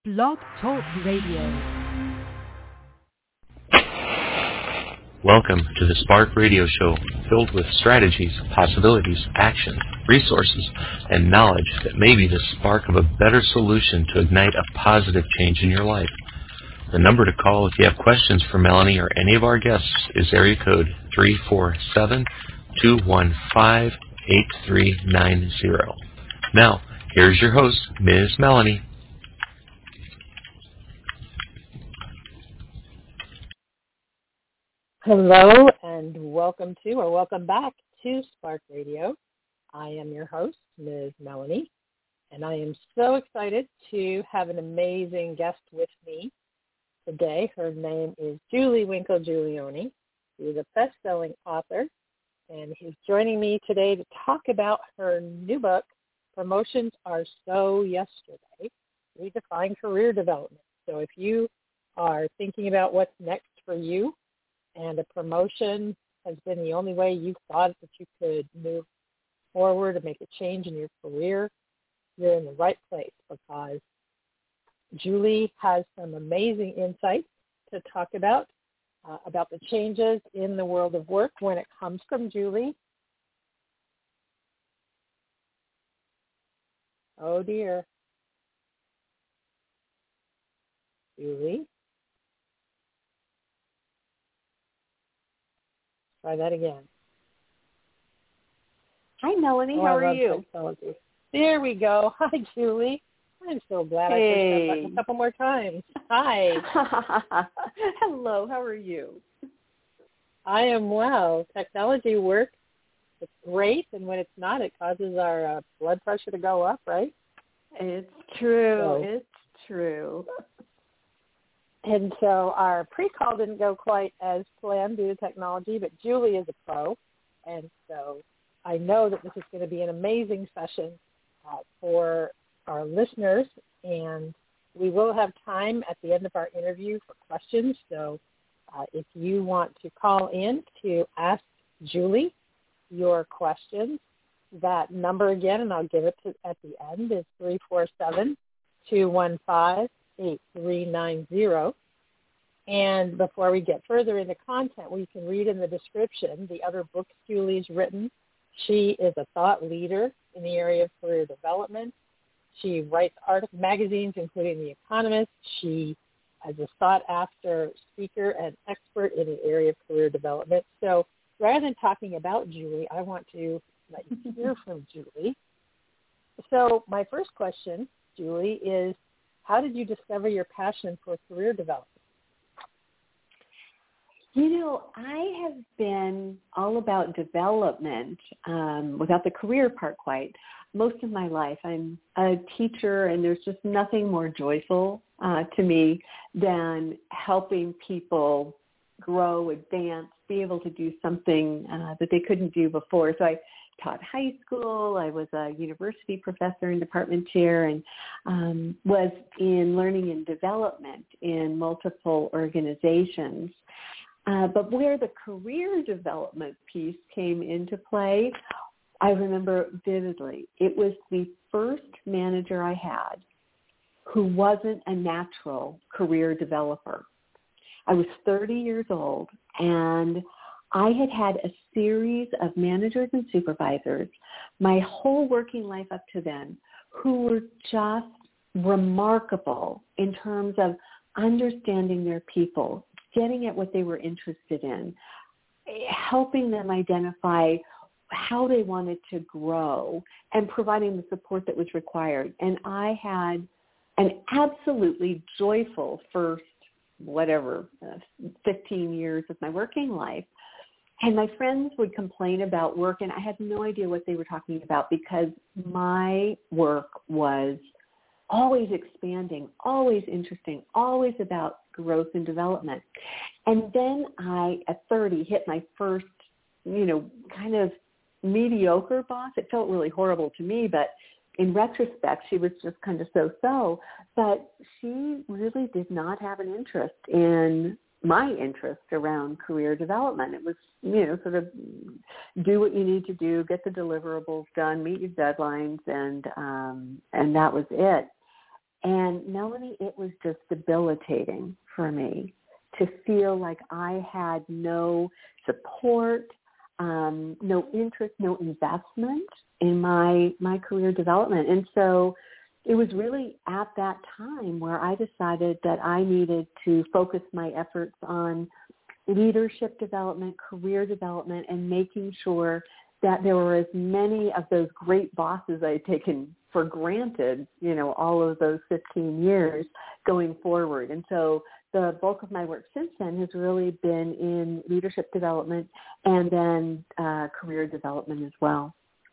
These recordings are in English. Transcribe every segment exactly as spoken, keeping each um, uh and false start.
Blog Talk Radio. Welcome to the Spark Radio Show, filled with strategies, possibilities, action, resources, and knowledge that may be the spark of a better solution to ignite a positive change in your life. The number to call if you have questions for Melanie or any of our guests is area code three four seven, two one five, eight three nine zero. Now, here's your host, Miz Melanie. Hello and welcome to or welcome back to Spark Radio. I am your host, Miz Melanie, and I am so excited to have an amazing guest with me today. Her name is Julie Winkle Giulioni. She is a best-selling author, and she's joining me today to talk about her new book, Promotions Are So Yesterday, Redefine Career Development. So if you are thinking about what's next for you, and a promotion has been the only way you thought that you could move forward and make a change in your career, you're in the right place, because Julie has some amazing insights to talk about, uh, about the changes in the world of work when it comes from Julie. Oh, dear. Julie? Try that again. Hi, Melanie. Oh, How I are love you? Technology. There we go. Hi, Julie. I'm so glad hey. I pushed that button a couple more times. Hi. Hello. How are you? I am well. Technology works. It's great, and when it's not, it causes our uh, blood pressure to go up, right? It's true. So, it's true. And so our pre-call didn't go quite as planned due to technology, but Julie is a pro, and so I know that this is going to be an amazing session uh, for our listeners, and we will have time at the end of our interview for questions. So uh, if you want to call in to ask Julie your questions, that number again, and I'll give it to, at the end, is three four seven, two one five, eight three nine zero. And before we get further into content, we can read in the description the other books Julie's written. She is a thought leader in the area of career development. She writes articles, magazines, including The Economist. She is a sought-after speaker and expert in the area of career development. So rather than talking about Julie, I want to let you hear from Julie. So my first question, Julie, is how did you discover your passion for career development? You know, I have been all about development um, without the career part quite most of my life. I'm a teacher, and there's just nothing more joyful uh, to me than helping people grow, advance, be able to do something uh, that they couldn't do before. So I taught high school. I was a university professor and department chair, and um, was in learning and development in multiple organizations. Uh, but where the career development piece came into play, I remember vividly. It was the first manager I had who wasn't a natural career developer. I was thirty years old, and I had had a series of managers and supervisors my whole working life up to then who were just remarkable in terms of understanding their people, getting at what they were interested in, helping them identify how they wanted to grow, and providing the support that was required. And I had an absolutely joyful first, whatever, uh, fifteen years of my working life. And my friends would complain about work, and I had no idea what they were talking about, because my work was always expanding, always interesting, always about growth and development. And then I, at thirty, hit my first, you know, kind of mediocre boss. It felt really horrible to me, but in retrospect, she was just kind of so-so. But she really did not have an interest in my interest around career development. It was, you know, sort of do what you need to do, get the deliverables done, meet your deadlines, and um, and that was it. And Melanie, it was just debilitating for me to feel like I had no support, um, no interest, no investment in my my career development. And so it was really at that time where I decided that I needed to focus my efforts on leadership development, career development, and making sure that there were as many of those great bosses I had taken for granted, you know, all of those fifteen years going forward. And so the bulk of my work since then has really been in leadership development and then uh, career development as well.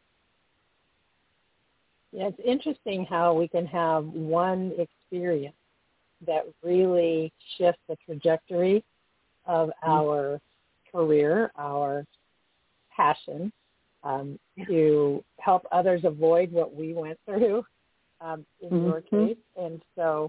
Yeah, it's interesting how we can have one experience that really shifts the trajectory of our career, our passion, um, to help others avoid what we went through um, in mm-hmm. your case. And so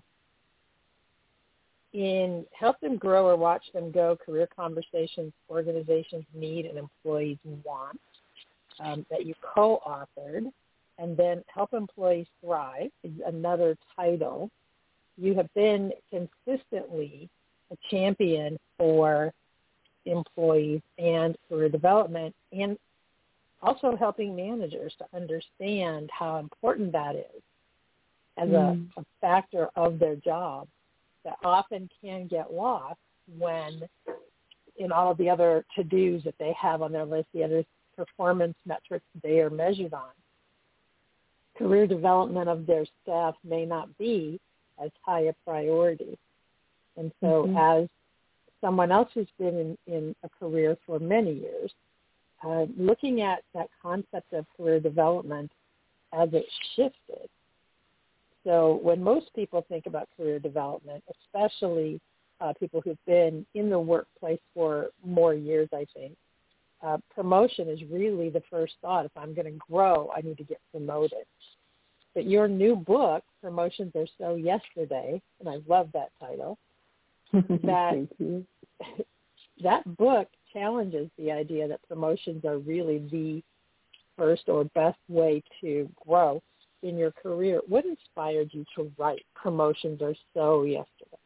in Help Them Grow or Watch Them Go, Career Conversations Organizations Need and Employees Want, um, that you co-authored, and then Help Employees Thrive is another title. You have been consistently a champion for employees and career development, and also helping managers to understand how important that is as mm. a, a factor of their job that often can get lost when in all of the other to-dos that they have on their list, the other performance metrics they are measured on. Career development of their staff may not be as high a priority. And so mm-hmm. as someone else who's been in, in a career for many years, uh, looking at that concept of career development as it shifted. So when most people think about career development, especially uh, people who've been in the workplace for more years, I think, uh, promotion is really the first thought. If I'm going to grow, I need to get promoted. But your new book, Promotions Are So Yesterday, and I love that title, that, that book challenges the idea that promotions are really the first or best way to grow in your career. What inspired you to write Promotions Are So Yesterday?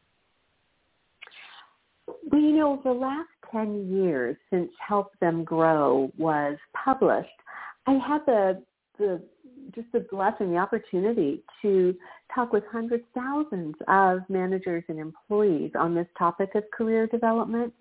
Well, you know, the last ten years since Help Them Grow was published, I had the the just the blessing, the opportunity to talk with hundreds, thousands of managers and employees on this topic of career development.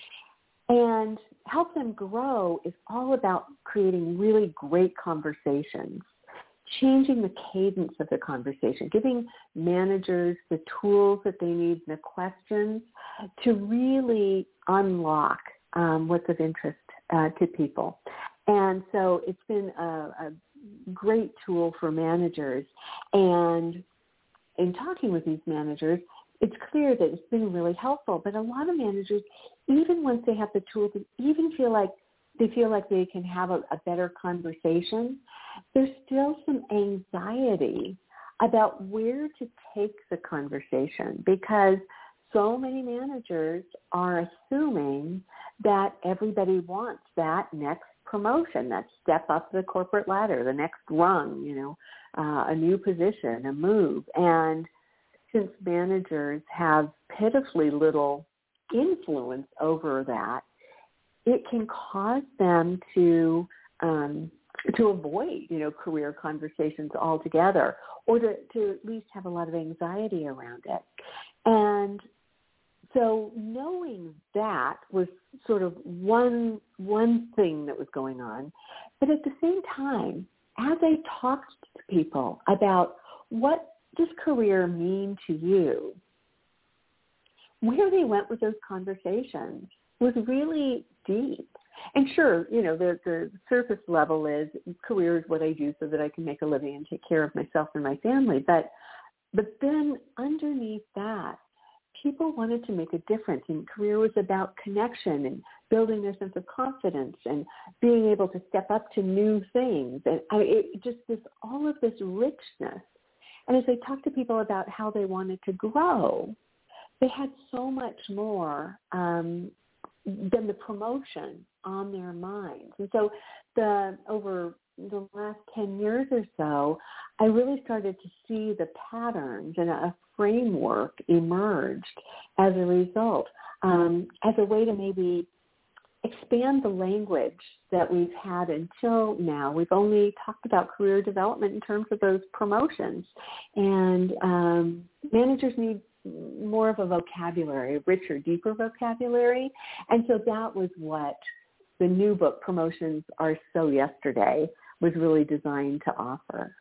And Help Them Grow is all about creating really great conversations, changing the cadence of the conversation, giving managers the tools that they need and the questions to really unlock um, what's of interest uh, to people. And so it's been a, a great tool for managers. And in talking with these managers, it's clear that it's been really helpful. But a lot of managers, even once they have the tools, even feel like they feel like they can have a, a better conversation, there's still some anxiety about where to take the conversation because so many managers are assuming that everybody wants that next promotion, that step up the corporate ladder, the next rung, you know, uh, a new position, a move. And since managers have pitifully little influence over that, it can cause them to um, to avoid, you know, career conversations altogether, or to, to at least have a lot of anxiety around it. And so knowing that was sort of one one thing that was going on. But at the same time, as I talked to people about what does career mean to you, where they went with those conversations was really deep. And sure, you know, the, the surface level is career is what I do so that I can make a living and take care of myself and my family. But but then underneath that, people wanted to make a difference, and career was about connection and building their sense of confidence and being able to step up to new things. And I, it just this all of this richness. And as I talked to people about how they wanted to grow, they had so much more um, than the promotion on their minds. And so the over the last ten years or so, I really started to see the patterns and a framework emerged as a result, um, as a way to maybe expand the language that we've had until now. We've only talked about career development in terms of those promotions, and um, managers need more of a vocabulary, a richer, deeper vocabulary, and so that was what the new book, Promotions Are So Yesterday, was really designed to offer.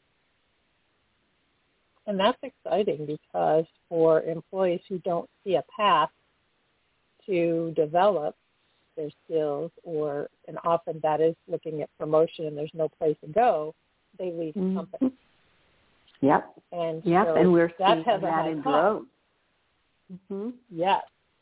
And that's exciting because for employees who don't see a path to develop their skills, or and often that is looking at promotion and there's no place to go, they leave the mm-hmm. company. Yep. And yep. so and we're that seeing has a that high in cost. droves. Mm-hmm. Yes.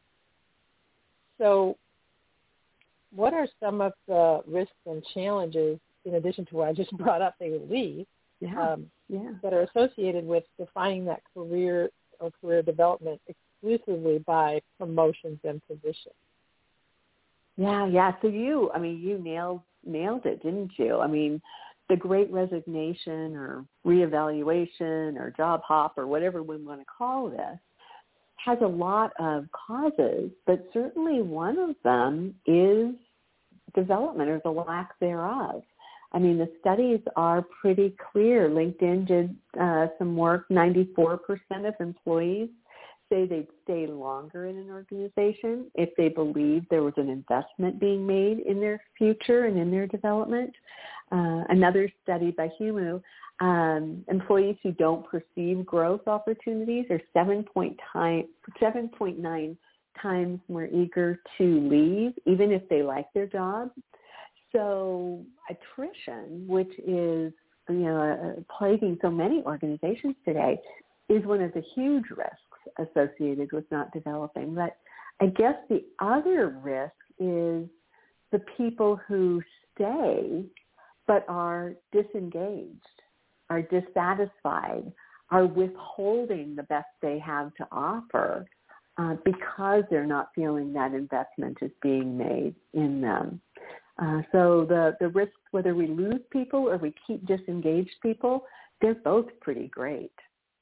So what are some of the risks and challenges, in addition to what I just brought up, they would leave, Yeah. um, yeah. that are associated with defining that career or career development exclusively by promotions and positions? Yeah, yeah. So you, I mean, you nailed nailed it, didn't you? I mean, the Great Resignation or reevaluation or job hop or whatever we want to call this has a lot of causes, but certainly one of them is development or the lack thereof. I mean, the studies are pretty clear. LinkedIn did uh, some work. ninety-four percent of employees say they'd stay longer in an organization if they believed there was an investment being made in their future and in their development. Uh, another study by Humu, um, employees who don't perceive growth opportunities are seven point nine times more eager to leave, even if they like their job. So attrition, which is you know uh, plaguing so many organizations today, is one of the huge risks associated with not developing. But I guess the other risk is the people who stay but are disengaged, are dissatisfied, are withholding the best they have to offer uh, because they're not feeling that investment is being made in them. Uh, so the, the risks, whether we lose people or we keep disengaged people, they're both pretty great.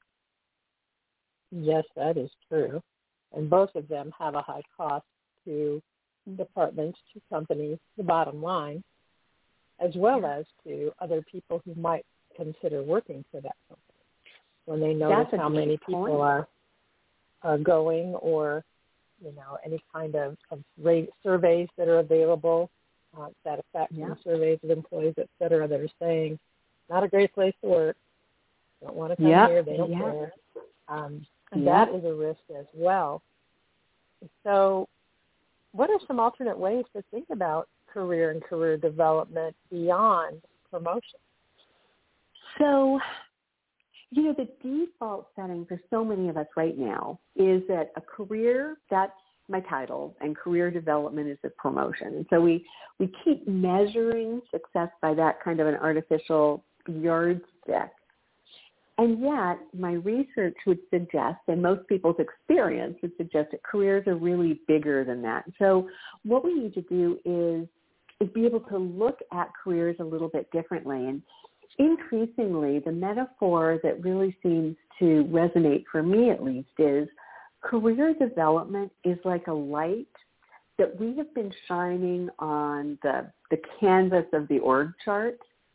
Yes, that is true. And both of them have a high cost to departments, to companies, the bottom line, as well as to other people who might consider working for that company when they notice how many people point. are are going, or, you know, any kind of, of rate surveys that are available, uh, satisfaction yeah. surveys of employees, et cetera, that are saying, not a great place to work, don't want to come yep. here, they don't yep. care. Um, and yep. that is a risk as well. So what are some alternate ways to think about career and career development beyond promotion? So, you know, the default setting for so many of us right now is that a career, that's my title, and career development is a promotion. And so we, we keep measuring success by that kind of an artificial yardstick. And yet my research would suggest, and most people's experience would suggest, that careers are really bigger than that. So what we need to do is, is be able to look at careers a little bit differently. And increasingly, the metaphor that really seems to resonate for me at least is career development is like a light that we have been shining on the, the canvas of the org chart.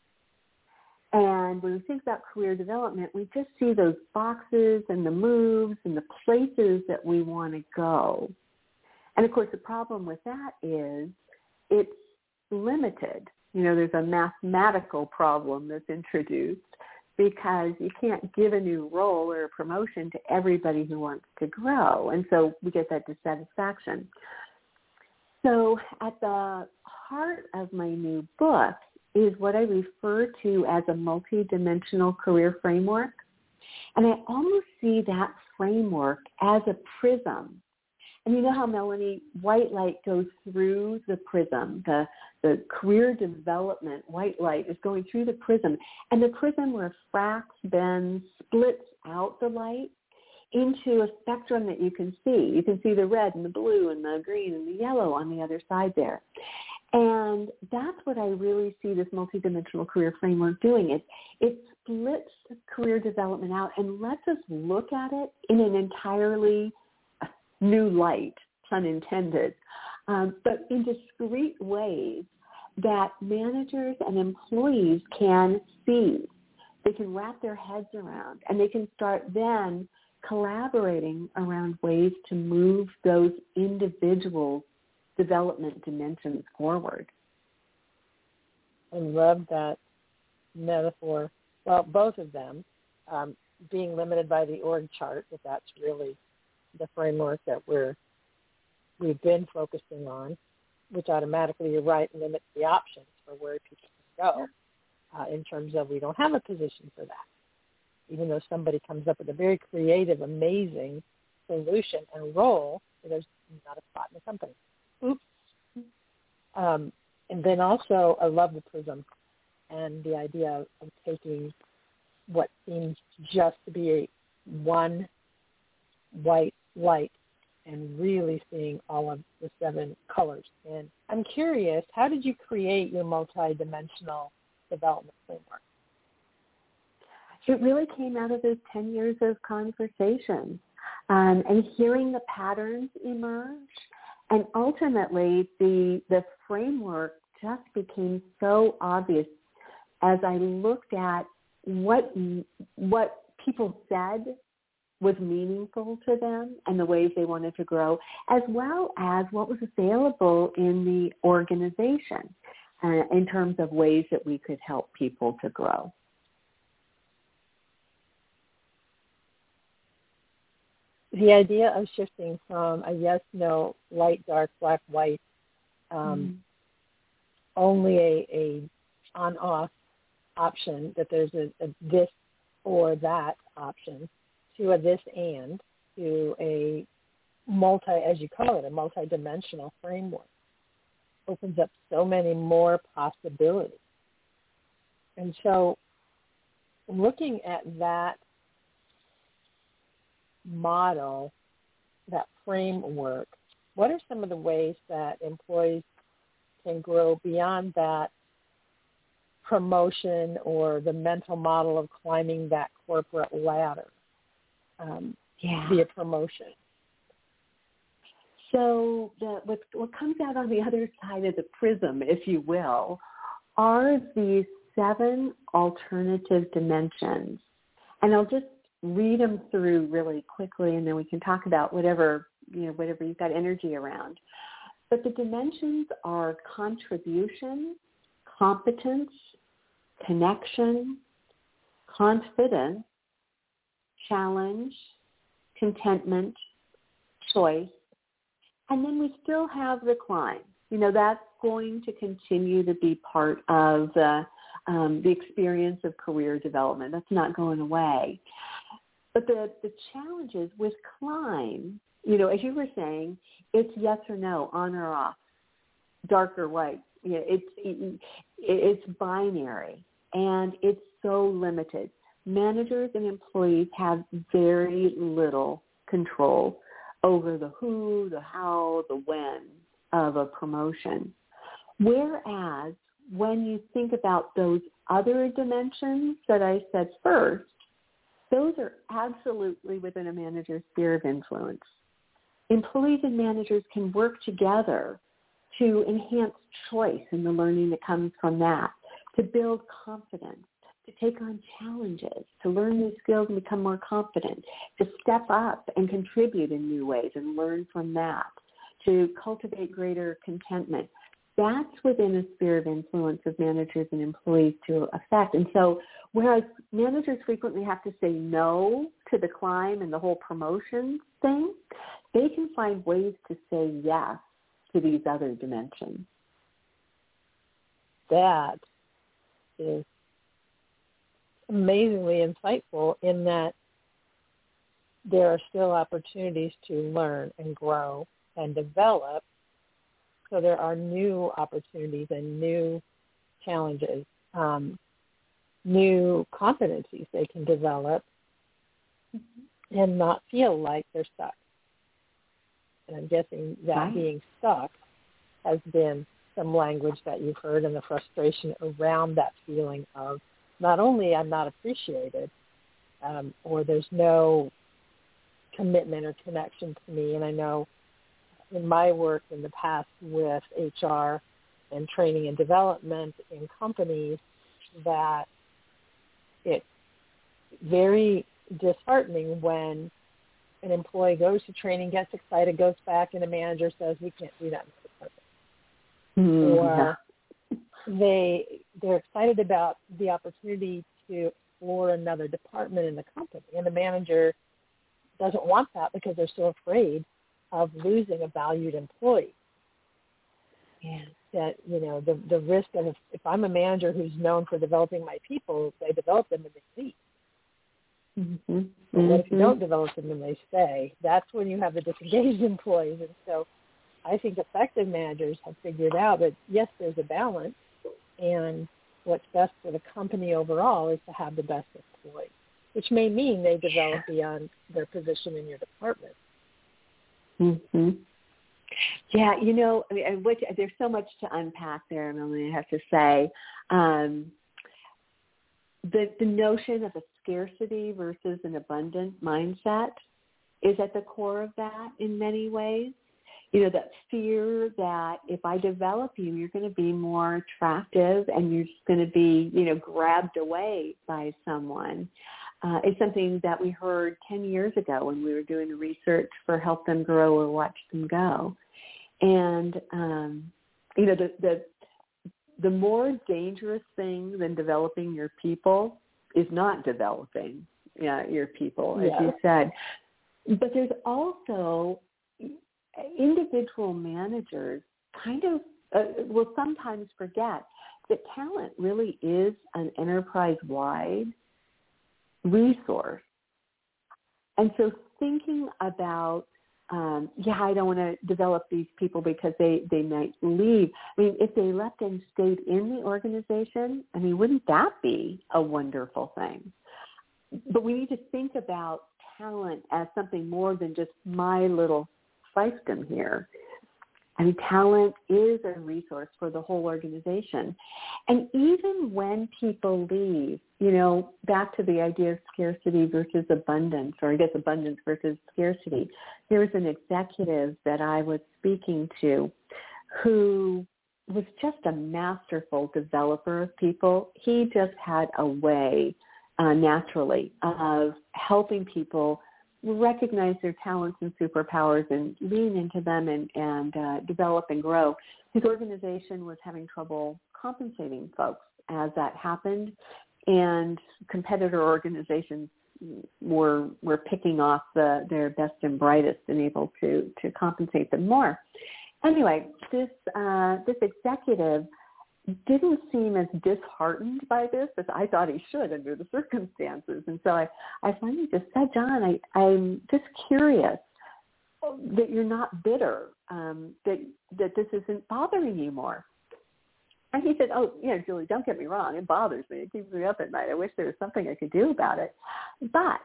And when we think about career development, we just see those boxes and the moves and the places that we want to go. And of course, the problem with that is it's limited. You know, there's a mathematical problem that's introduced because you can't give a new role or a promotion to everybody who wants to grow. And so we get that dissatisfaction. So at the heart of my new book is what I refer to as a multidimensional career framework. And I almost see that framework as a prism. And you know how, Melanie, white light goes through the prism. The, the career development white light is going through the prism. And the prism refracts, bends, splits out the light into a spectrum that you can see. You can see the red and the blue and the green and the yellow on the other side there. And that's what I really see this multidimensional career framework doing. It, it splits career development out and lets us look at it in an entirely new light, pun intended, um, but in discrete ways that managers and employees can see. They can wrap their heads around, and they can start then collaborating around ways to move those individual development dimensions forward. I love that metaphor. Well, both of them, um, being limited by the org chart, if that's really the framework that we're we've been focusing on, which automatically, you're right, limits the options for where people can go uh, in terms of we don't have a position for that. Even though somebody comes up with a very creative, amazing solution and role, there's not a spot in the company. Oops. Um, and then also, I love the prism and the idea of, of taking what seems just to be a one white light and really seeing all of the seven colors. And I'm curious, how did you create your multidimensional development framework? It really came out of those ten years of conversation um, and hearing the patterns emerge. And ultimately, the the framework just became so obvious as I looked at what what people said was meaningful to them and the ways they wanted to grow, as well as what was available in the organization uh, in terms of ways that we could help people to grow. The idea of shifting from a yes, no, light, dark, black, white, um, mm. only a, a on-off option, that there's a, a this or that option, to a this and, to a multi, as you call it, a multi-dimensional framework, opens up so many more possibilities. And so looking at that model, that framework, what are some of the ways that employees can grow beyond that promotion or the mental model of climbing that corporate ladder um, yeah. via promotion? So the, what, what comes out on the other side of the prism, if you will, are these seven alternative dimensions. And I'll just read them through really quickly, and then we can talk about whatever, you know, whatever you've got energy around. But the dimensions are contribution, competence, connection, confidence, challenge, contentment, choice, and then we still have the climb. You know, that's going to continue to be part of the, um, the experience of career development. That's not going away. But the, the challenges with climb, you know, as you were saying, it's yes or no, on or off, dark or white. You know, it's, it, it's binary, and it's so limited. Managers and employees have very little control over the who, the how, the when of a promotion. Whereas when you think about those other dimensions that I said first, those are absolutely within a manager's sphere of influence. Employees and managers can work together to enhance choice and the learning that comes from that, to build confidence, to take on challenges, to learn new skills and become more confident, to step up and contribute in new ways and learn from that, to cultivate greater contentment. That's within a sphere of influence of managers and employees to affect. And so whereas managers frequently have to say no to the climb and the whole promotion thing, they can find ways to say yes to these other dimensions. That is amazingly insightful in that there are still opportunities to learn and grow and develop. So there are new opportunities and new challenges, um, new competencies they can develop mm-hmm. and not feel like they're stuck. And I'm guessing that right. being stuck has been some language that you've heard and the frustration around that feeling of not only I'm not appreciated, um, or there's no commitment or connection to me. And I know in my work in the past with H R and training and development in companies that it's very disheartening when an employee goes to training, gets excited, goes back, and the manager says, we can't do that in the department. Mm, or yeah. they, they're excited about the opportunity to explore another department in the company, and the manager doesn't want that because they're so afraid of losing a valued employee. And that, you know, the the risk of if, if I'm a manager who's known for developing my people, if I develop them and they leave. Mm-hmm. But what if you don't develop them and they stay? That's when you have the disengaged employees. And so I think effective managers have figured out that, yes, there's a balance, and what's best for the company overall is to have the best employees, which may mean they develop beyond their position in your department. Mm-hmm. Yeah, you know, I mean, what, there's so much to unpack there, Emily, I have to say. Um, the, the notion of a scarcity versus an abundant mindset is at the core of that in many ways. You know, that fear that if I develop you, you're going to be more attractive and you're just going to be, you know, grabbed away by someone. Uh, it's something that we heard ten years ago when we were doing the research for Help Them Grow or Watch Them Go. And, um, you know, the, the the more dangerous thing than developing your people is not developing yeah, your people, as yeah. you said. But there's also individual managers kind of uh, will sometimes forget that talent really is an enterprise-wide resource. And so thinking about, um, yeah, I don't want to develop these people because they, they might leave. I mean, if they left and stayed in the organization, I mean, wouldn't that be a wonderful thing? But we need to think about talent as something more than just my little fiefdom here. I mean, talent is a resource for the whole organization. And even when people leave, you know, back to the idea of scarcity versus abundance, or I guess abundance versus scarcity, there was an executive that I was speaking to who was just a masterful developer of people. He just had a way uh, naturally of helping people recognize their talents and superpowers and lean into them and, and uh, develop and grow. His organization was having trouble compensating folks as that happened, and competitor organizations were were picking off the, their best and brightest and able to, to compensate them more. Anyway, this uh, this executive didn't seem as disheartened by this as I thought he should under the circumstances. And so I, I finally just said, John, I, I'm just curious that you're not bitter, um, that that this isn't bothering you more. And he said, oh, you know, Julie, don't get me wrong. It bothers me. It keeps me up at night. I wish there was something I could do about it. But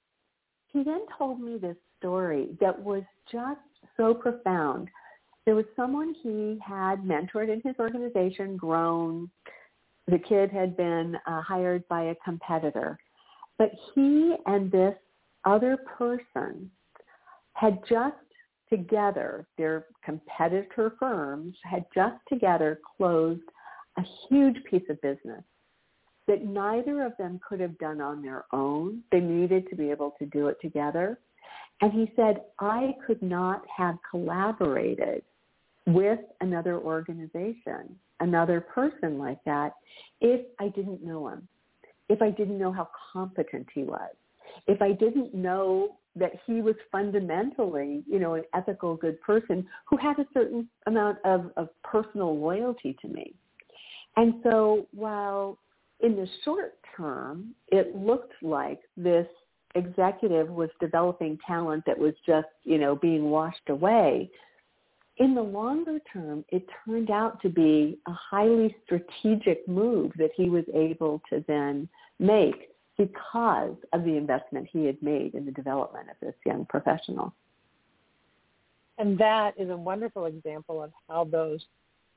he then told me this story that was just so profound. There was someone he had mentored in his organization, grown. The kid had been uh, hired by a competitor. But he and this other person had just together, their competitor firms had just together closed a huge piece of business that neither of them could have done on their own. They needed to be able to do it together. And he said, I could not have collaborated with another organization, another person like that, if I didn't know him, if I didn't know how competent he was, if I didn't know that he was fundamentally, you know, an ethical, good person who had a certain amount of, of personal loyalty to me. And so while in the short term, it looked like this executive was developing talent that was just, you know, being washed away, in the longer term, it turned out to be a highly strategic move that he was able to then make because of the investment he had made in the development of this young professional. And that is a wonderful example of how those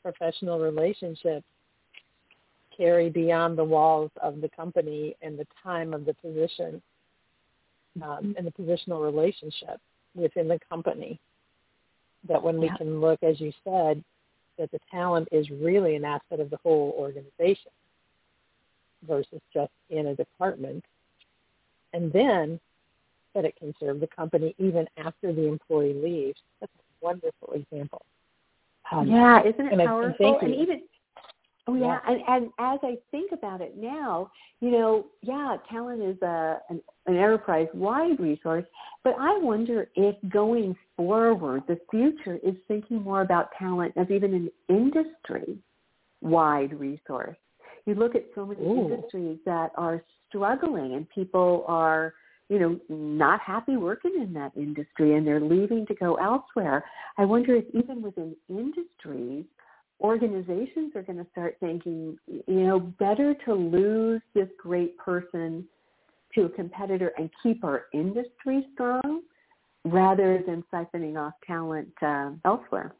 professional relationships carry beyond the walls of the company and the time of the position um, and the positional relationship within the company. That when we Yeah. can look, as you said, that the talent is really an asset of the whole organization versus just in a department. And then that it can serve the company even after the employee leaves. That's a wonderful example. Um, yeah, isn't it and I- powerful? and And even, oh yeah, Yeah. And, and as I think about it now, you know, yeah, talent is a, an, an enterprise-wide resource, but I wonder if going forward, the future is thinking more about talent as even an industry-wide resource. You look at so many Ooh. industries that are struggling and people are, you know, not happy working in that industry and they're leaving to go elsewhere. I wonder if even within industries, organizations are going to start thinking, you know, better to lose this great person to a competitor and keep our industry strong rather than siphoning off talent uh, elsewhere.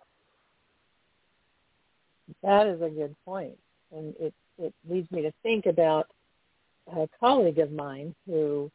That is a good point. And it, it leads me to think about a colleague of mine who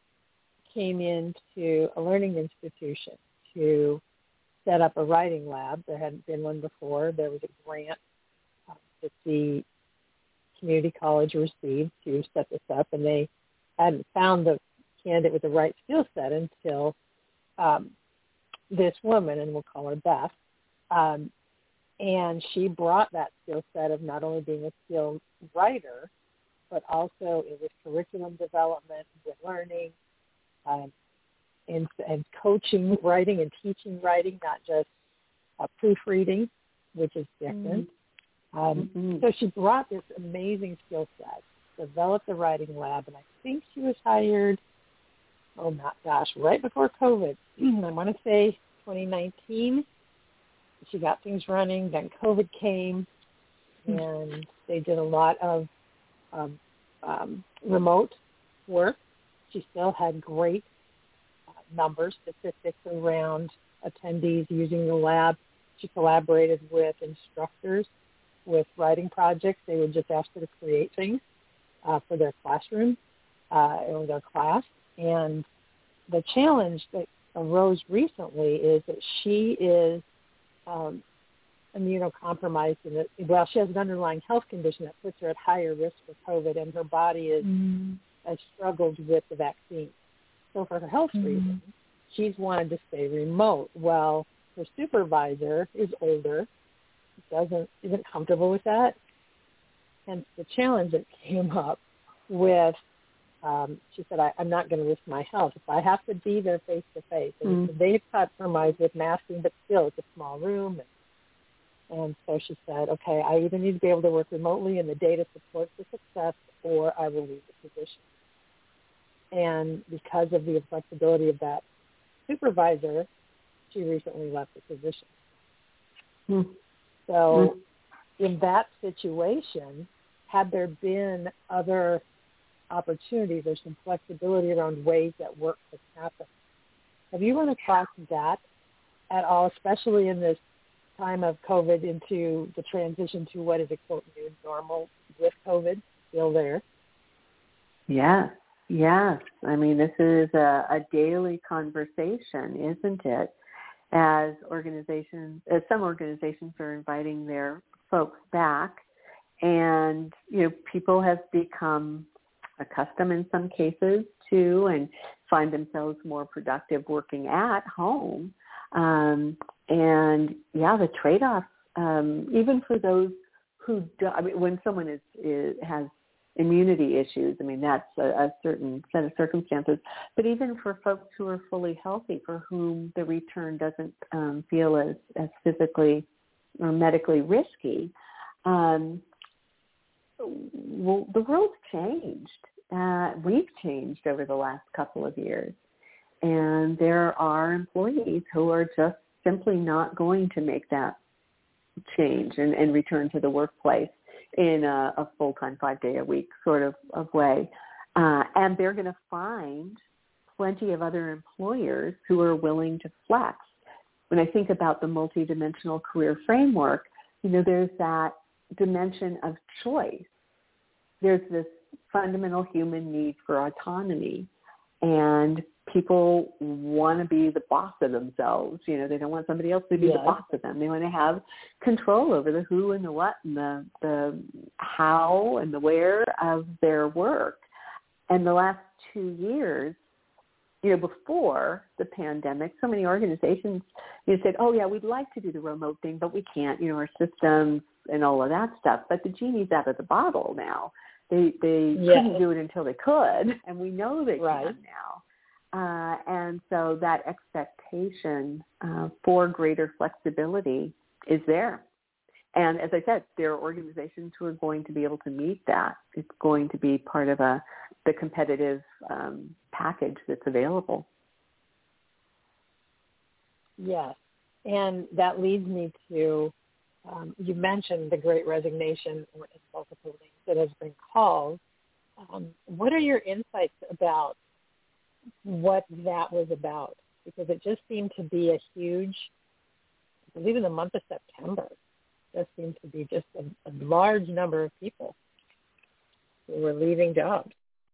came into a learning institution to set up a writing lab. There hadn't been one before. There was a grant uh, that the community college received to set this up, and they hadn't found the candidate with the right skill set until um, this woman, and we'll call her Beth, um, and she brought that skill set of not only being a skilled writer, but also it was curriculum development, with learning, um, and, and coaching writing and teaching writing, not just uh, proofreading, which is different. Mm-hmm. Um, mm-hmm. So she brought this amazing skill set, developed the writing lab, and I think she was hired, oh my gosh, right before COVID. I want to say twenty nineteen. She got things running, then COVID came, and they did a lot of um, um, remote work. She still had great uh, numbers, statistics around attendees using the lab. She collaborated with instructors with writing projects. They would just ask her to create things uh, for their classroom uh, or their class. And the challenge that arose recently is that she is um, immunocompromised, and that, well, she has an underlying health condition that puts her at higher risk for COVID, and her body is mm-hmm. has struggled with the vaccine. So for her health mm-hmm. reasons, she's wanted to stay remote. Well, her supervisor is older, doesn't isn't comfortable with that. Hence the challenge that came up with, um, she said, I, I'm not going to risk my health. If I have to be there face-to-face. And Mm. they've compromised with masking, but still it's a small room. And, and so she said, okay, I either need to be able to work remotely and the data supports the success, or I will leave the position. And because of the flexibility of that supervisor, she recently left the position. Mm. So mm. in that situation, had there been other opportunities or some flexibility around ways that work could happen? Have you run across that at all, especially in this time of COVID into the transition to what is a quote new normal with COVID still there? Yes, yes. I mean, this is a, a daily conversation, isn't it? As organizations, as some organizations are inviting their folks back, and you know, people have become accustomed in some cases to, and find themselves more productive working at home. Um, and yeah, the trade-offs, um, even for those who do, I mean, when someone is, is has immunity issues, I mean, that's a, a certain set of circumstances. But even for folks who are fully healthy, for whom the return doesn't um, feel as, as physically or medically risky, um, well, the world's changed. Uh, we've changed over the last couple of years. And there are employees who are just simply not going to make that change and, and return to the workplace in a, a full-time, five-day-a-week sort of, of way. Uh, and they're going to find plenty of other employers who are willing to flex. When I think about the multidimensional career framework, you know, there's that dimension of choice. There's this fundamental human need for autonomy, and people want to be the boss of themselves. You know, they don't want somebody else to be yes. the boss of them. They want to have control over the who and the what and the, the how and the where of their work. And the last two years, you know, before the pandemic, so many organizations, you know, said, oh, yeah, we'd like to do the remote thing, but we can't, you know, our systems and all of that stuff. But the genie's out of the bottle now. They they yes. couldn't do it until they could, and we know they right. can now. Uh, and so that expectation uh, for greater flexibility is there. And as I said, there are organizations who are going to be able to meet that. It's going to be part of a the competitive um, package that's available. Yes. And that leads me to, um, you mentioned the Great Resignation, or in multiple names that has been called. Um, what are your insights about what that was about? Because it just seemed to be a huge, I believe in the month of September, there seemed to be just a, a large number of people who were leaving jobs.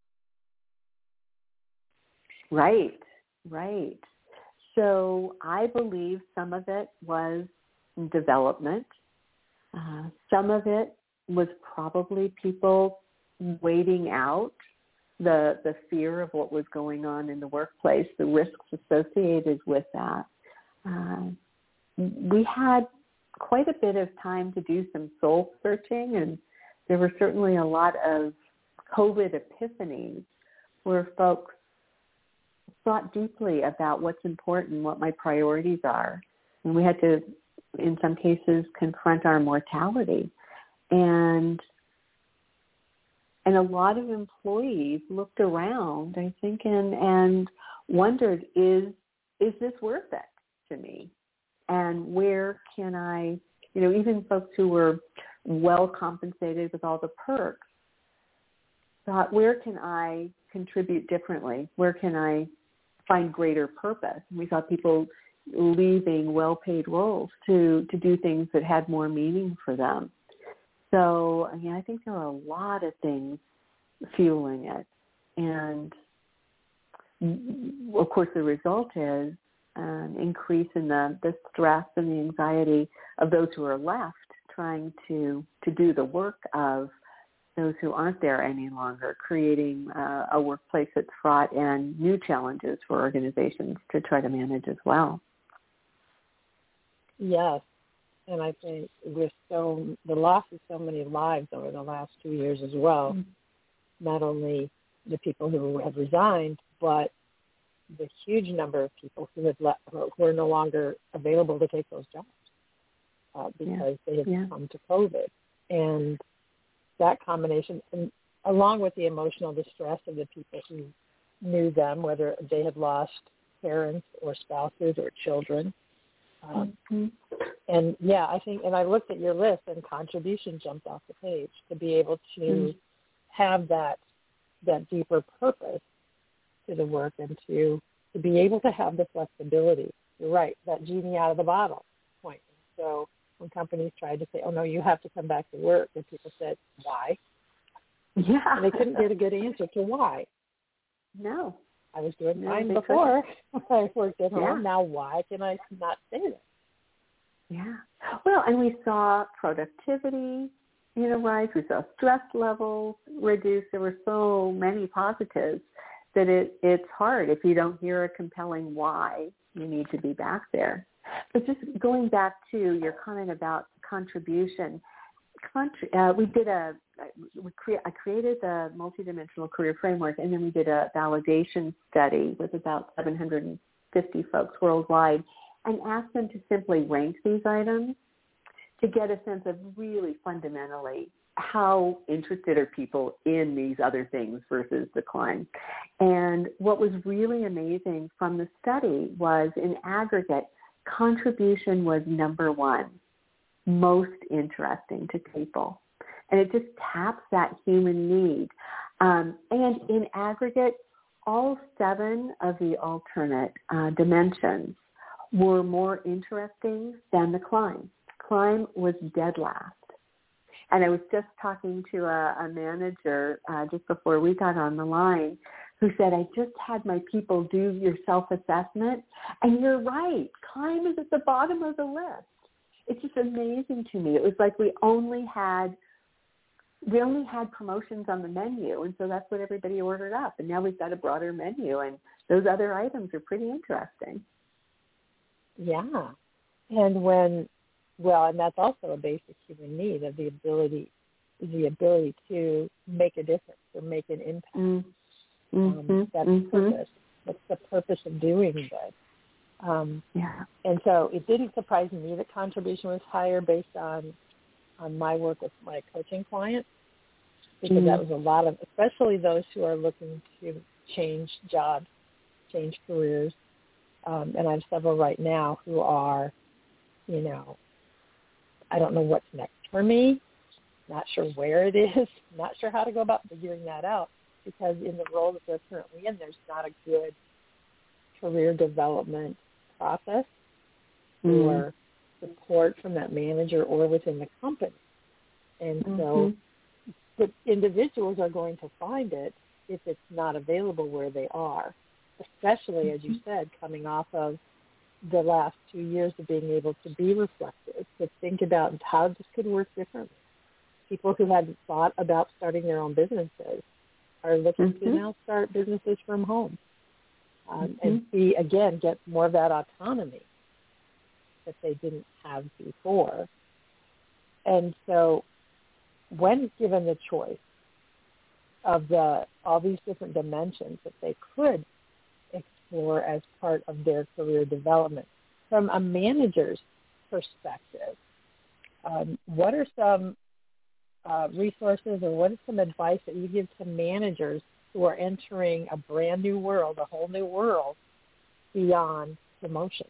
Right, right. So I believe some of it was development. Uh, some of it was probably people waiting out the the fear of what was going on in the workplace, the risks associated with that. Uh, we had quite a bit of time to do some soul searching, and there were certainly a lot of COVID epiphanies where folks thought deeply about what's important, what my priorities are. And we had to, in some cases, confront our mortality. And and a lot of employees looked around, I think, and, and wondered, is is this worth it to me? And where can I, you know, even folks who were well compensated with all the perks thought, where can I contribute differently? Where can I find greater purpose? And we saw people leaving well-paid roles to, to do things that had more meaning for them. So, I mean, I think there are a lot of things fueling it. And, of course, the result is an increase in the, the stress and the anxiety of those who are left trying to, to do the work of those who aren't there any longer, creating uh, a workplace that's fraught and new challenges for organizations to try to manage as well. Yes, and I think with so the loss of so many lives over the last two years as well, mm-hmm. not only the people who have resigned, but the huge number of people who have left, who are no longer available to take those jobs uh, because yeah. they have yeah. come to COVID. And that combination, and along with the emotional distress of the people who knew them, whether they had lost parents or spouses or children. Um, mm-hmm. And, yeah, I think, and I looked at your list, and contribution jumped off the page to be able to mm-hmm. have that that deeper purpose to the work and to, to be able to have the flexibility. You're right, that genie out of the bottle point. So when companies tried to say, oh, no, you have to come back to work, and people said, why? Yeah. And they couldn't get a good answer to why. No. I was doing no, fine before I worked at home. Yeah. Now why can I not stay there? Yeah. Well, and we saw productivity, you know, rise. We saw stress levels reduce. There were so many positives that it, it's hard. If you don't hear a compelling why, you need to be back there. But just going back to your comment about contribution, Contri- uh, we did a, we cre- I created the multidimensional career framework, and then we did a validation study with about seven hundred fifty folks worldwide and asked them to simply rank these items to get a sense of really fundamentally how interested are people in these other things versus the climb. And what was really amazing from the study was, in aggregate, contribution was number one, most interesting to people. And it just taps that human need. Um, and in aggregate, all seven of the alternate uh, dimensions were more interesting than the climb. climb was dead last. And I was just talking to a, a manager uh, just before we got on the line who said, I just had my people do your self-assessment. And you're right. Climb is at the bottom of the list. It's just amazing to me. It was like we only had we only had promotions on the menu, and so that's what everybody ordered up. And now we've got a broader menu, and those other items are pretty interesting. Yeah. And when, well, and that's also a basic human need of the ability, the ability to make a difference or make an impact. Mm-hmm. Um, that's mm-hmm. purpose. That's the purpose of doing good. Um, yeah. And so it didn't surprise me that contribution was higher based on on my work with my coaching clients, because mm-hmm. that was a lot of, especially those who are looking to change jobs, change careers. Um, and I have several right now who are, you know, I don't know what's next for me, not sure where it is, not sure how to go about figuring that out, because in the role that they're currently in, there's not a good career development process mm-hmm. or support from that manager or within the company. And mm-hmm. so the individuals are going to find it if it's not available where they are, especially, mm-hmm. as you said, coming off of the last two years of being able to be reflective, to think about how this could work differently. People who hadn't thought about starting their own businesses are looking mm-hmm. to now start businesses from home um, mm-hmm. and see, again, get more of that autonomy that they didn't have before. And so when given the choice of the all these different dimensions that they could explore as part of their career development, from a manager's perspective, um, what are some uh, resources or what is some advice that you give to managers who are entering a brand new world, a whole new world beyond promotion?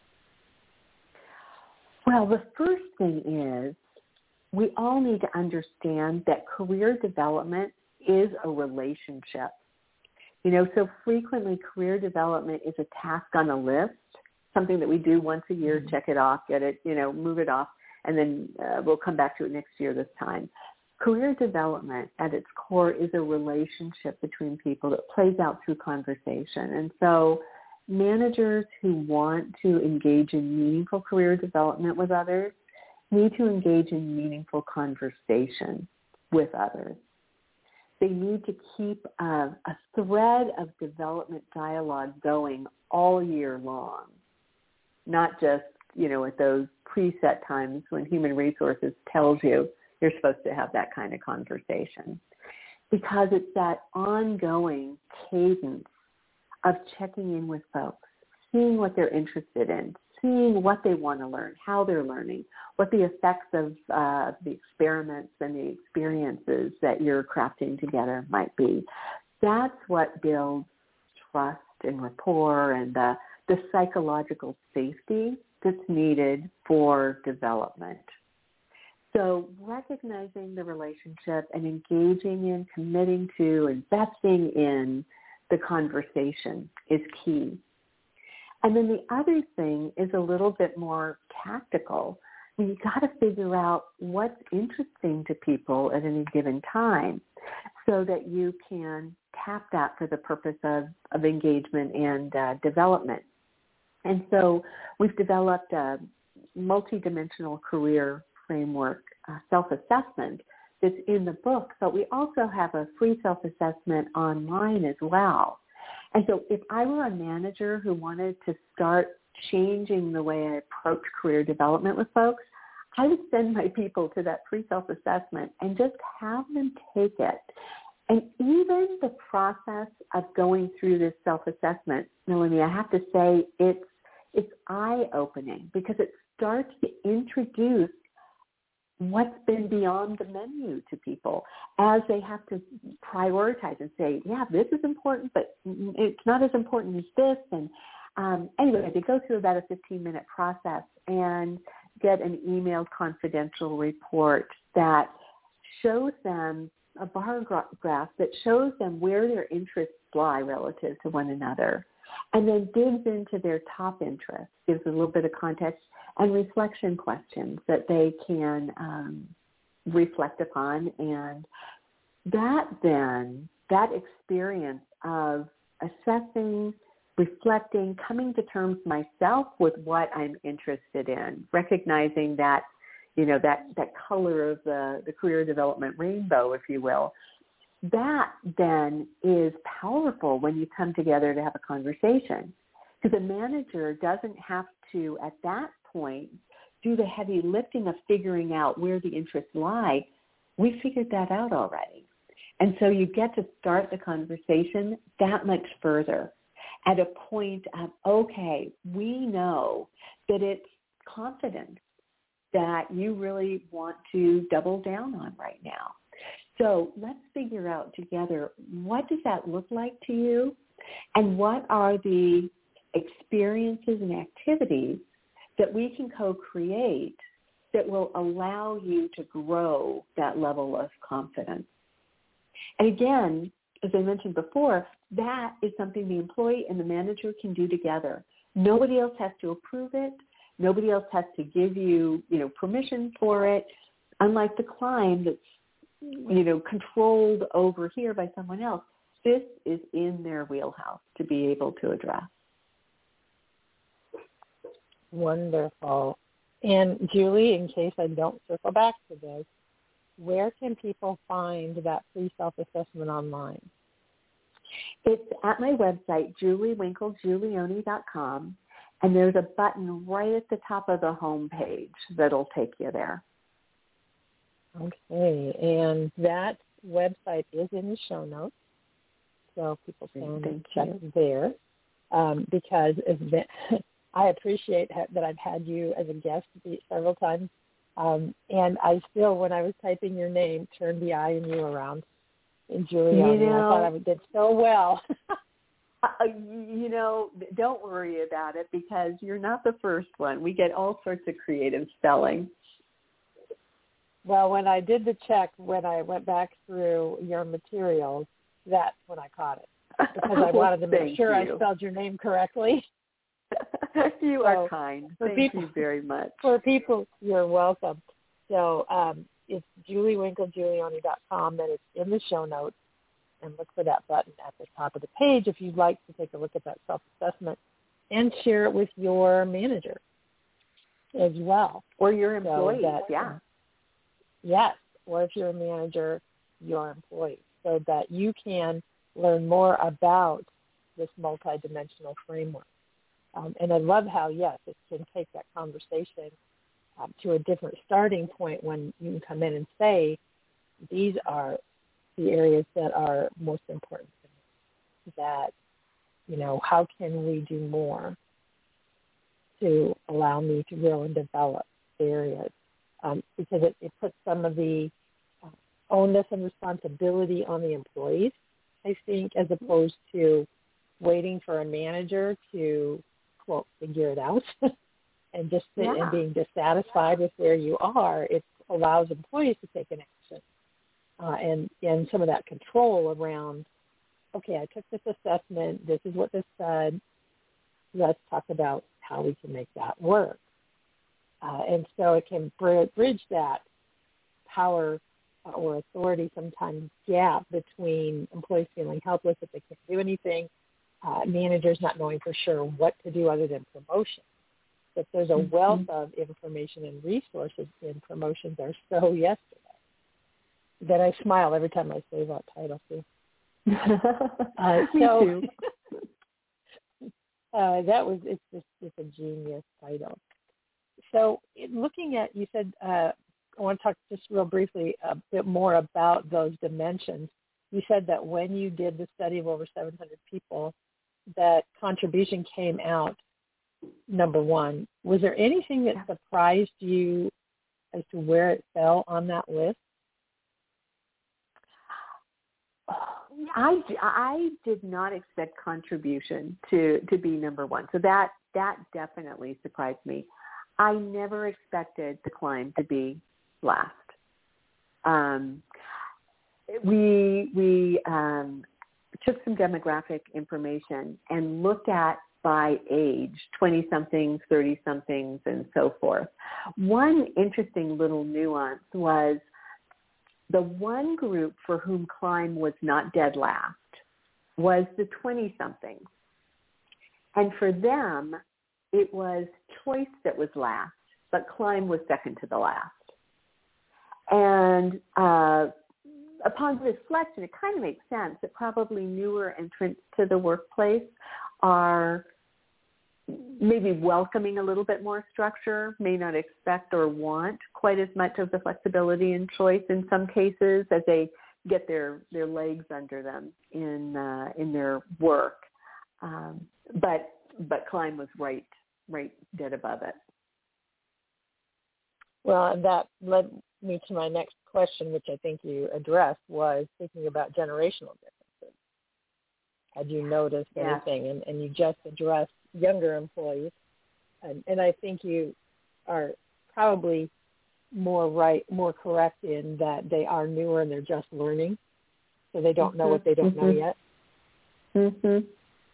Well, the first thing is we all need to understand that career development is a relationship. You know, so frequently career development is a task on a list, something that we do once a year, mm-hmm. check it off, get it, you know, move it off, and then uh, we'll come back to it next year this time. Career development at its core is a relationship between people that plays out through conversation. And so managers who want to engage in meaningful career development with others need to engage in meaningful conversation with others. They need to keep a, a thread of development dialogue going all year long, not just, you know, at those preset times when human resources tells you you're supposed to have that kind of conversation, because it's that ongoing cadence of checking in with folks, seeing what they're interested in, seeing what they want to learn, how they're learning, what the effects of uh, the experiments and the experiences that you're crafting together might be. That's what builds trust and rapport and the, the psychological safety that's needed for development. So recognizing the relationship and engaging in, committing to, investing in the conversation is key. And then the other thing is a little bit more tactical. You got to figure out what's interesting to people at any given time so that you can tap that for the purpose of, of engagement and uh, development. And so we've developed a multidimensional career framework uh, self-assessment that's in the book, but we also have a free self-assessment online as well. And so if I were a manager who wanted to start changing the way I approach career development with folks, I would send my people to that free self-assessment and just have them take it. And even the process of going through this self-assessment, Melanie, I have to say it's it's eye-opening because it starts to introduce what's been beyond the menu to people as they have to prioritize and say, yeah, this is important, but it's not as important as this. And um, anyway, they go through about a fifteen-minute process and get an emailed confidential report that shows them a bar graph that shows them where their interests lie relative to one another. and then digs into their top interests, gives a little bit of context and reflection questions that they can um, reflect upon. And that then, that experience of assessing, reflecting, coming to terms myself with what I'm interested in, recognizing that, you know, that, that color of the, the career development rainbow, if you will, that then is powerful when you come together to have a conversation. Because a manager doesn't have to, at that point, do the heavy lifting of figuring out where the interests lie. We figured that out already. And so you get to start the conversation that much further at a point of, okay, we know that it's confidence that you really want to double down on right now. So let's figure out together, what does that look like to you? And what are the experiences and activities that we can co-create that will allow you to grow that level of confidence? And again, as I mentioned before, that is something the employee and the manager can do together. Nobody else has to approve it. Nobody else has to give you, you know, permission for it. Unlike the climb that's, you know, controlled over here by someone else, this is in their wheelhouse to be able to address. Wonderful. And Julie, in case I don't circle back to this, where can people find that free self-assessment online? It's at my website, julie winkle giulioni dot com, and there's a button right at the top of the home page that'll take you there. Okay, and that website is in the show notes, so people can Thank check you. there. Um, because I appreciate that I've had you as a guest several times, um, and I still, when I was typing your name, turned the I and you around in Giuliani. You know, I thought I did so well. uh, you know, don't worry about it, because you're not the first one. We get all sorts of creative spelling. Well, when I did the check, when I went back through your materials, that's when I caught it, because I wanted to make sure you. I spelled your name correctly. You so, are kind. Thank people, you very much. For people, you're welcome. So um, it's julie winkle giulioni dot com, and it's in the show notes. And look for that button at the top of the page if you'd like to take a look at that self-assessment and share it with your manager as well. Or your employees, so that, yeah. Yes, or if you're a manager, your employees, so that you can learn more about this multidimensional framework. Um, and I love how, yes, it can take that conversation um, to a different starting point when you can come in and say, these are the areas that are most important to me. That, you know, how can we do more to allow me to grow and develop areas? Um, because it, it puts some of the uh, onus and responsibility on the employees, I think, as opposed to waiting for a manager to, quote, figure it out and just sit yeah. and being dissatisfied with where you are. It allows employees to take an action uh, and, and some of that control around, okay, I took this assessment, this is what this said, let's talk about how we can make that work. Uh, and so it can bridge that power or authority sometimes gap between employees feeling helpless that they can't do anything, uh, managers not knowing for sure what to do other than promotion. But there's a wealth mm-hmm. of information and resources in promotions are so yesterday that I smile every time I say that title, too. uh, so Me too. uh, that was, it's just, it's a genius title. So looking at, you said, uh, I want to talk just real briefly a bit more about those dimensions. You said that when you did the study of over seven hundred people, that contribution came out number one. Was there anything that surprised you as to where it fell on that list? I, I did not expect contribution to, to be number one. So that, that definitely surprised me. I never expected the climb to be last. Um, we we um, took some demographic information and looked at by age, twenty-somethings, thirty-somethings, and so forth. One interesting little nuance was the one group for whom climb was not dead last was the twenty-somethings. And for them, it was choice that was last, but climb was second to the last. And uh, upon reflection, it kind of makes sense that probably newer entrants to the workplace are maybe welcoming a little bit more structure, may not expect or want quite as much of the flexibility and choice in some cases as they get their, their legs under them in uh, in their work. Um, but but climb was right right dead above it. Well, and that led me to my next question, which I think you addressed, was thinking about generational differences. Had you noticed Yeah. anything? And, and you just addressed younger employees. And, and I think you are probably more right, more correct in that they are newer and they're just learning. So they don't know what they don't mm-hmm. know yet. Mm-hmm.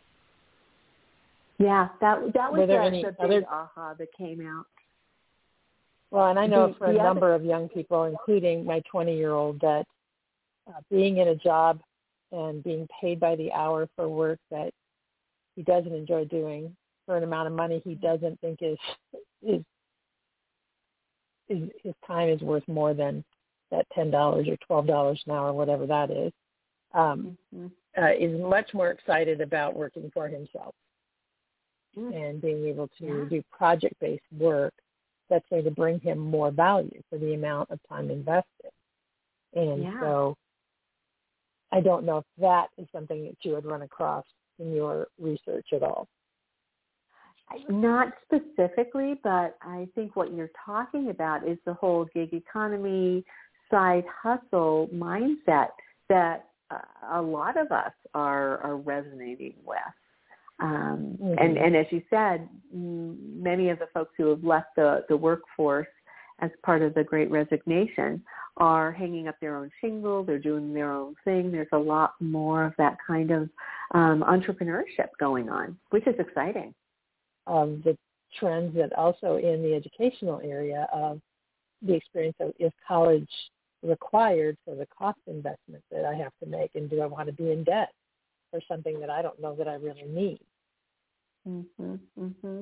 Yeah, that that was Were there the, any the big other... aha that came out. Well, and I know The- for a the number other- of young people, including my twenty-year-old, that uh, being in a job and being paid by the hour for work that he doesn't enjoy doing for an amount of money he doesn't think is is, is his time is worth more than that ten dollars or twelve dollars an hour, whatever that is, um, mm-hmm. uh, is much more excited about working for himself mm-hmm. and being able to Yeah. do project-based work that's going to bring him more value for the amount of time invested. And Yeah. so I don't know if that is something that you would run across in your research at all. Not specifically, but I think what you're talking about is the whole gig economy, side hustle mindset that uh, a lot of us are, are resonating with. Um, mm-hmm. and, and as you said, many of the folks who have left the, the workforce as part of the Great Resignation are hanging up their own shingle. They're doing their own thing. There's a lot more of that kind of um, entrepreneurship going on, which is exciting. Um, the trends that also in the educational area of the experience of is college required for the cost investment that I have to make, and do I want to be in debt for something that I don't know that I really need? Mm-hmm, mm-hmm.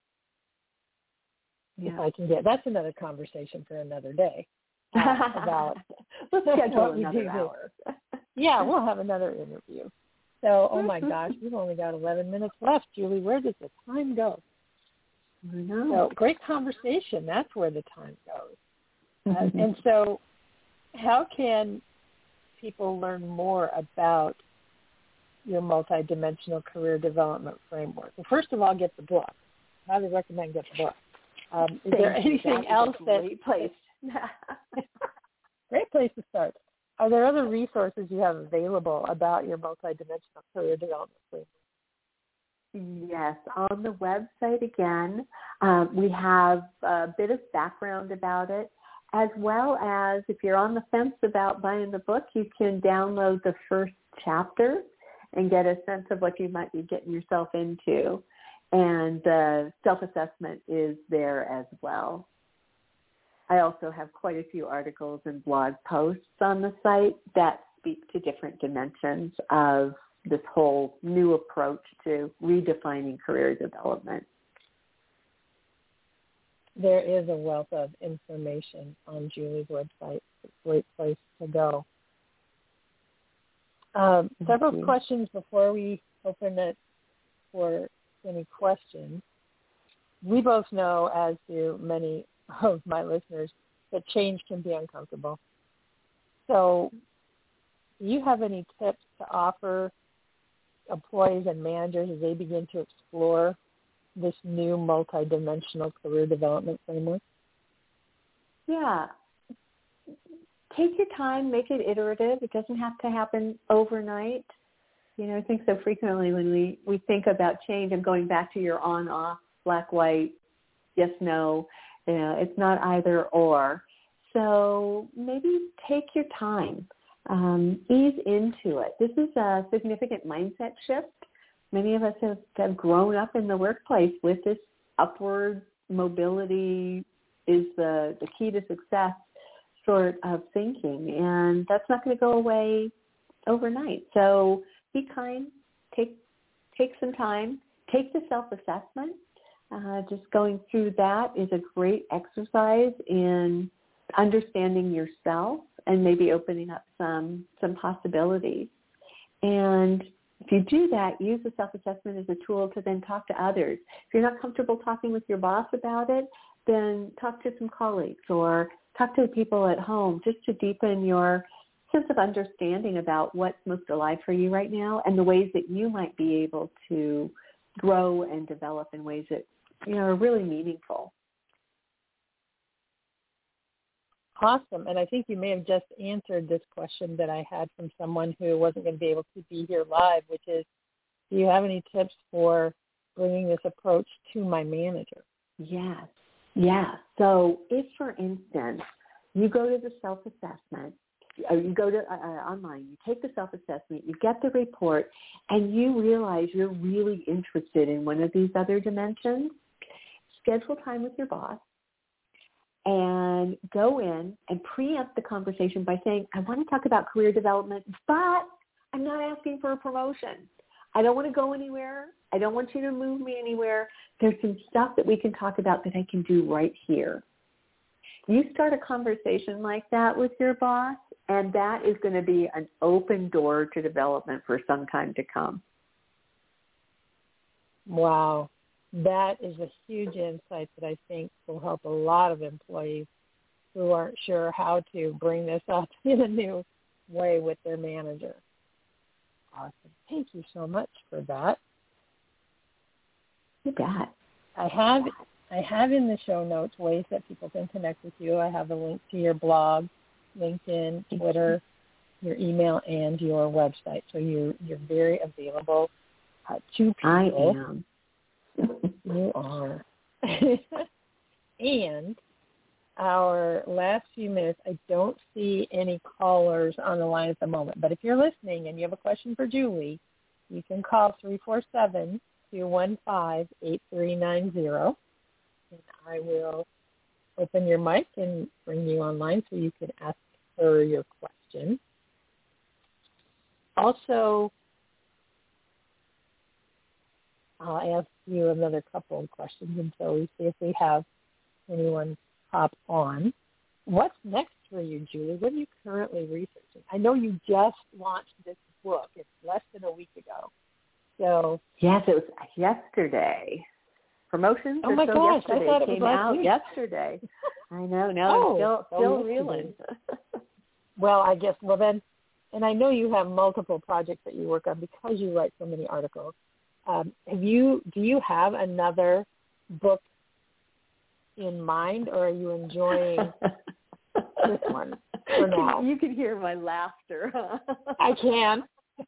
If Yeah. I can get, that's another conversation for another day uh, about Let's schedule what we another do hour. Yeah, we'll have another interview. So, oh my gosh, we've only got eleven minutes left, Julie. Where does the time go? I know. So, great conversation. That's where the time goes. Uh, and so, how can people learn more about your multidimensional career development framework? Well, first of all, get the book. I highly recommend get the book. Um, is Thank there you. anything That else is a that great place? great place to start? Are there other resources you have available about your multidimensional career development framework? Yes, on the website again, uh, we have a bit of background about it, as well as if you're on the fence about buying the book, you can download the first chapter and get a sense of what you might be getting yourself into. And the self-assessment is there as well. I also have quite a few articles and blog posts on the site that speak to different dimensions of this whole new approach to redefining career development. There is a wealth of information on Julie's website. It's a great place to go. Um, several you. questions before we open it for any questions. We both know, as do many of my listeners, that change can be uncomfortable. So do you have any tips to offer employees and managers as they begin to explore this new multidimensional career development framework? Yeah. Take your time, make it iterative. It doesn't have to happen overnight. You know, I think so frequently when we, we think about change, and going back to your on-off, black, white, yes, no, you know, it's not either or. So maybe take your time. Um, ease into it. This is a significant mindset shift. Many of us have, have grown up in the workplace with this upward mobility is the, the key to success sort of thinking, and that's not going to go away overnight. So be kind, take take some time, take the self-assessment. Uh, just going through that is a great exercise in understanding yourself and maybe opening up some some possibilities. And if you do that, use the self-assessment as a tool to then talk to others. If you're not comfortable talking with your boss about it, then talk to some colleagues or talk to people at home just to deepen your sense of understanding about what's most alive for you right now and the ways that you might be able to grow and develop in ways that, you know, are really meaningful. Awesome. And I think you may have just answered this question that I had from someone who wasn't going to be able to be here live, which is, do you have any tips for bringing this approach to my manager? Yes. Yeah. So if, for instance, you go to the self-assessment, or you go to uh, online, you take the self-assessment, you get the report, and you realize you're really interested in one of these other dimensions, schedule time with your boss and go in and preempt the conversation by saying, I want to talk about career development, but I'm not asking for a promotion. I don't want to go anywhere. I don't want you to move me anywhere. There's some stuff that we can talk about that I can do right here. You start a conversation like that with your boss, and that is going to be an open door to development for some time to come. Wow. That is a huge insight that I think will help a lot of employees who aren't sure how to bring this up in a new way with their manager. Awesome. Thank you so much for that. You bet. I have I have in the show notes ways that people can connect with you. I have a link to your blog, LinkedIn, Twitter, your email, and your website. So you, you're very available uh, to people. I am. You are. And our last few minutes, I don't see any callers on the line at the moment. But if you're listening and you have a question for Julie, you can call three four seven, two one five, eight three nine zero. And I will open your mic and bring you online so you can ask her your question. Also, I'll ask you another couple of questions until we see if we have anyone hop on. What's next for you, Julie? What are you currently researching? I know you just launched this book. It's less than a week ago. So yes, it was yesterday. Promotions oh are my so gosh, yesterday. I thought it came was last out week. yesterday. I know. Now oh, I'm still oh, still yesterday. reeling. Well, I guess well then, and I know you have multiple projects that you work on because you write so many articles. Um, have you? Do you have another book in mind, or are you enjoying this one for now? You can hear my laughter. Huh? I can.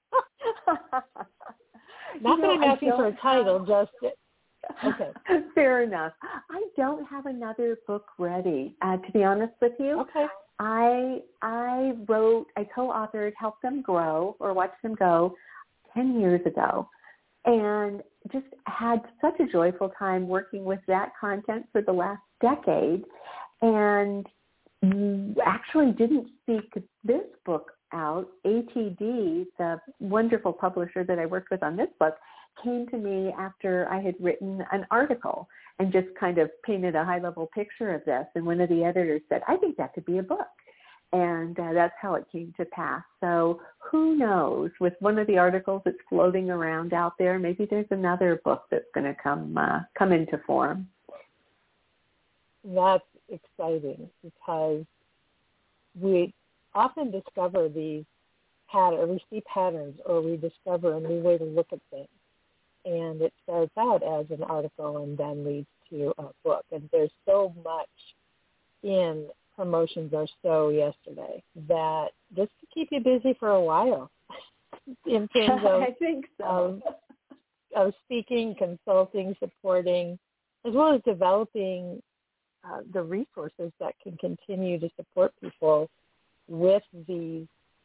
Not you know, that I'm asking for a have... title, just okay. Fair enough. I don't have another book ready. Uh, to be honest with you, okay. I I wrote, I co-authored Help Them Grow or Watch Them Go ten years ago. And just had such a joyful time working with that content for the last decade, and actually didn't seek this book out. A T D, the wonderful publisher that I worked with on this book, came to me after I had written an article and just kind of painted a high-level picture of this. And one of the editors said, I think that could be a book. And uh, that's how it came to pass. So who knows, with one of the articles that's floating around out there, maybe there's another book that's going to come uh, come into form. That's exciting because we often discover these patterns, we see patterns, or we discover a new way to look at things. And it starts out as an article and then leads to a book. And there's so much in promotions are so yesterday that this could keep you busy for a while in terms of, I think so. of, of speaking, consulting, supporting, as well as developing uh, the resources that can continue to support people with these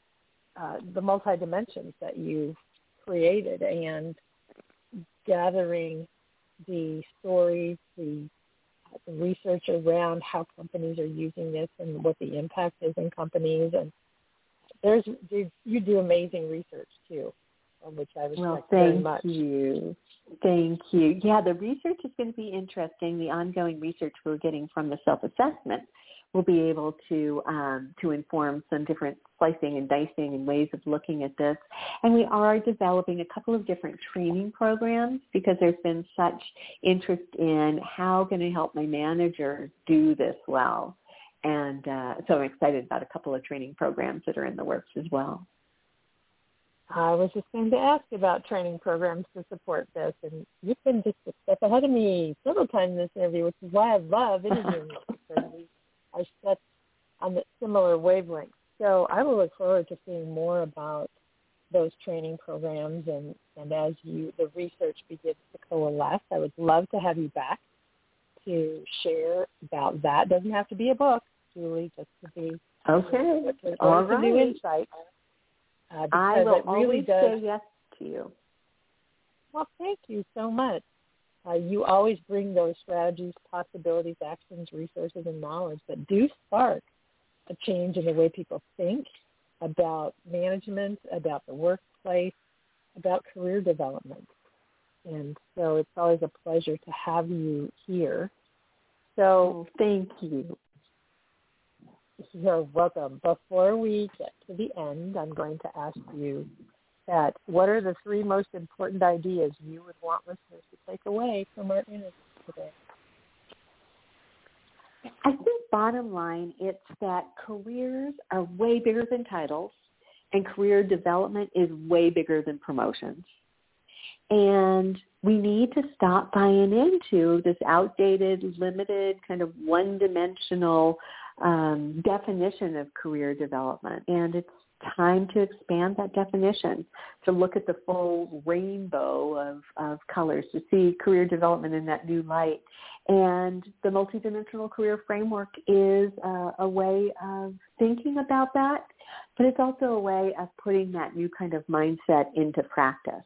uh, the multi-dimensions that you've created and gathering the stories, the, uh, the research around how companies are using this and what the impact is in companies. And there's you do amazing research too, which I respect well, very thank much. you. Thank you. Yeah, the research is going to be interesting. The ongoing research we're getting from the self-assessment will be able to um, to inform some different slicing and dicing and ways of looking at this. And we are developing a couple of different training programs because there's been such interest in how can I help my managers do this well. And uh, so I'm excited about a couple of training programs that are in the works as well. I was just going to ask about training programs to support this, and you've been just a step ahead of me several times in this interview, which is why I love interviewing you, because we are set on the similar wavelengths. So I will look forward to seeing more about those training programs, and, and as you the research begins to coalesce, I would love to have you back to share about that. Doesn't have to be a book, Julie, just to be okay. to, All to right. new insight. Uh, I will it really always does, say yes to you. Well, thank you so much. Uh, you always bring those strategies, possibilities, actions, resources, and knowledge that do spark a change in the way people think about management, about the workplace, about career development. And so it's always a pleasure to have you here. So oh, thank you. You're welcome. Before we get to the end, I'm going to ask you that what are the three most important ideas you would want listeners to take away from our interview today? I think bottom line, it's that careers are way bigger than titles, and career development is way bigger than promotions. And we need to stop buying into this outdated, limited, kind of one-dimensional um, definition of career development. And it's time to expand that definition, to look at the full rainbow of, of colors, to see career development in that new light. And the multidimensional career framework is uh, a way of thinking about that, but it's also a way of putting that new kind of mindset into practice.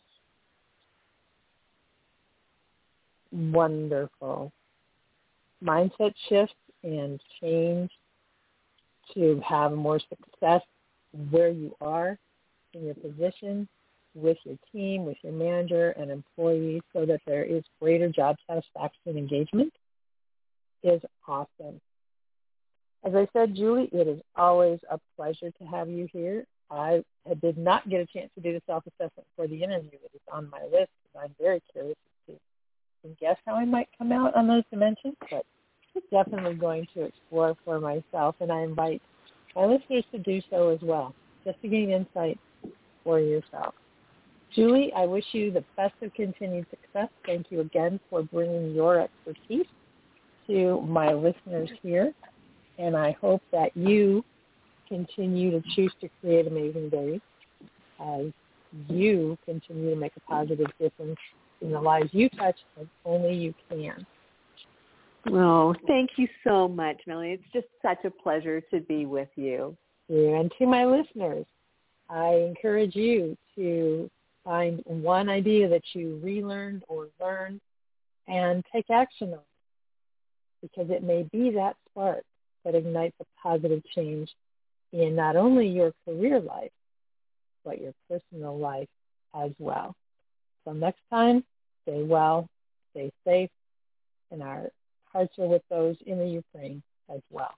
Wonderful. Mindset shift and change to have more success where you are in your position, with your team, with your manager and employees, so that there is greater job satisfaction and engagement is awesome. As I said, Julie, it is always a pleasure to have you here. I did not get a chance to do the self-assessment for the interview. It is on my list, and I'm very curious to guess how I might come out on those dimensions, but definitely going to explore for myself, and I invite my listeners to do so as well, just to gain insight for yourself. Julie, I wish you the best of continued success. Thank you again for bringing your expertise to my listeners here, and I hope that you continue to choose to create amazing days as you continue to make a positive difference in the lives you touch as only you can. Oh, thank you so much, Melanie. It's just such a pleasure to be with you. And to my listeners, I encourage you to find one idea that you relearned or learned and take action on it, because it may be that spark that ignites a positive change in not only your career life, but your personal life as well. So next time, stay well, stay safe, and our hearts are with those in the Ukraine as well.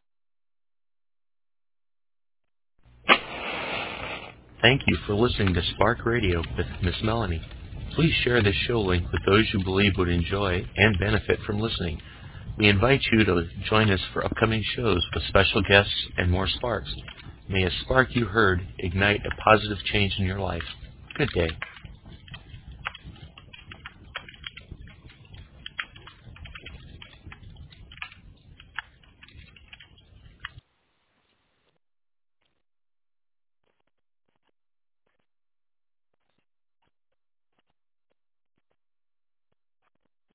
Thank you for listening to Spark Radio with Miss Melanie. Please share this show link with those you believe would enjoy and benefit from listening. We invite you to join us for upcoming shows with special guests and more sparks. May a spark you heard ignite a positive change in your life. Good day.